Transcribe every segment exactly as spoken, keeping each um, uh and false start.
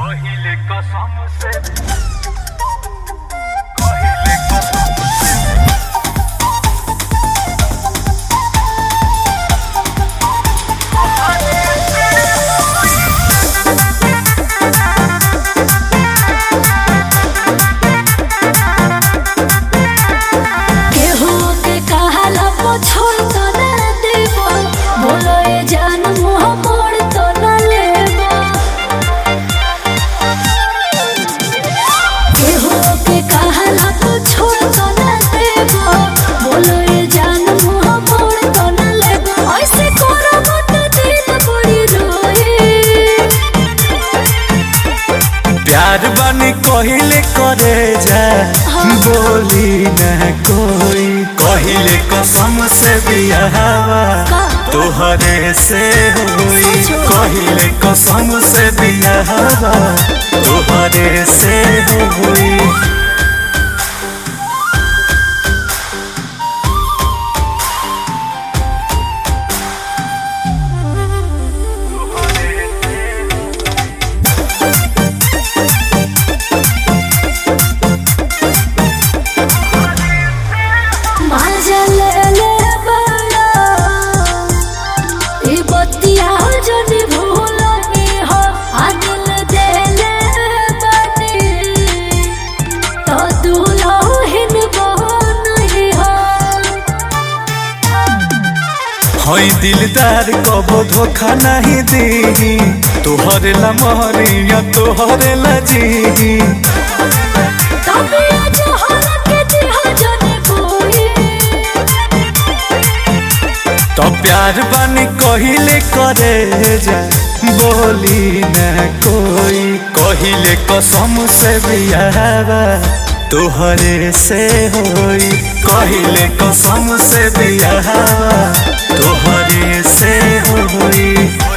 कहिले कसम से कहिले कसम प्यार बानी कहिले करे जा बोली न कोई कहिले कसम से बियाहवा तोहरे से होई कहिले कसम से बियाहवा तोहरे से होई हई दिलदार कबो धोखा नहीं दी तोहरे ला महरिया तोहरे ला जी तो प्यार बानी कहिले करे जा बोली न कोई कहिले कसम से बियाहवा तोहरे से होई कहिले कसम से बियाहवा तोहरे से होई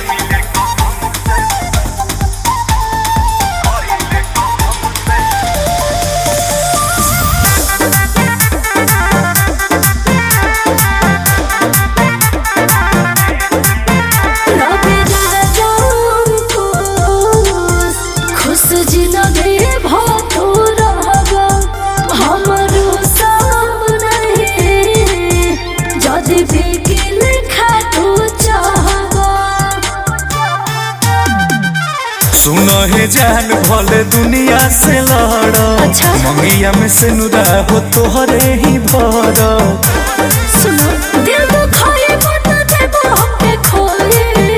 सुनो हे जान भले दुनिया से लड़ अच्छा? मंगिया में से नुरा हो तोहरे ही भर सुनो दिल तो खोए मत देबो हमके खोए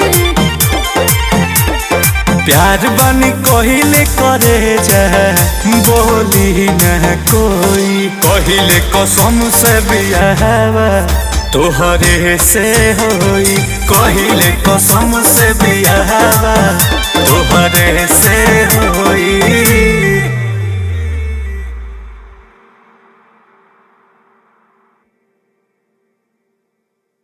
प्यार बानी कहिले करे जा बोली न कोई कहिले कसम से बियाहवा तोहरे से होई कहिले कसम से बियाहवा तोहरे से होई।